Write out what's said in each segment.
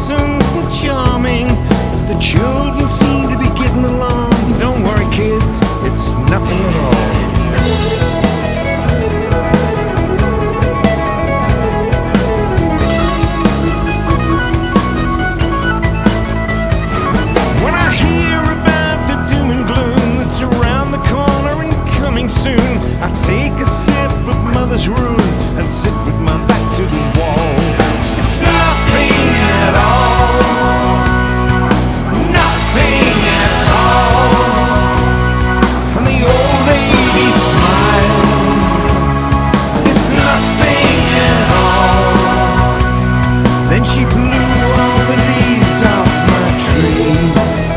innocent and charming. The children seem to be getting along. Don't worry, kids, it's nothing at all. When I hear about the doom and gloom that's around the corner and coming soon, I take a sip of Mother's Room and sit with my back to the wall. It's nothing at all, nothing at all. And the old lady smiled. It's nothing at all. Then she blew all the leaves off my tree.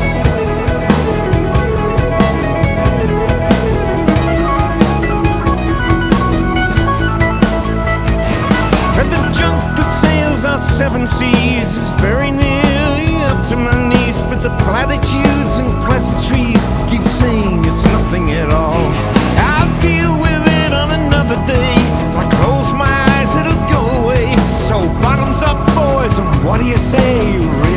And the junk that sails our seven seas is very nearly up to my knees, but the platitudes and pleasantries keep saying it's nothing at all. I'll deal with it on another day. If I close my eyes, it'll go away. So bottoms up, boys, and what do you say?